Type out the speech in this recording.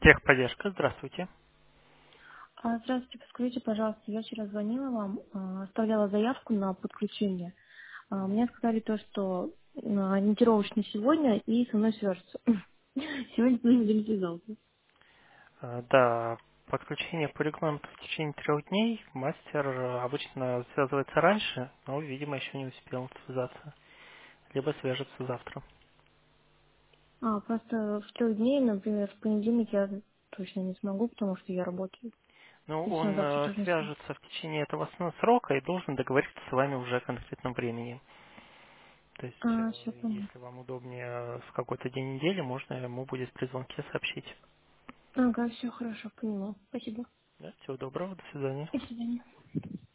Техподдержка, здравствуйте. Здравствуйте, подскажите, пожалуйста, я вчера звонила вам, оставляла заявку на подключение. Мгм. Мне сказали то, что ориентировочно сегодня и со мной свяжутся. Сегодня с ними не связался. Да, подключение по регламенту в течение 3 дней. Мастер обычно связывается раньше, но, видимо, еще не успел связаться. Либо свяжется завтра. Просто в 3 дней, например, в понедельник я точно не смогу, потому что я работаю. Ну, Если он он завтра тоже не сможет. свяжется в течение этого срока и должен договориться с вами уже о конкретном времени. То есть, Все понял. если вам удобнее в какой-то день недели, можно ему будет при звонке сообщить. Ага, все хорошо, поняла. Спасибо. Да, всего доброго, до свидания. До свидания.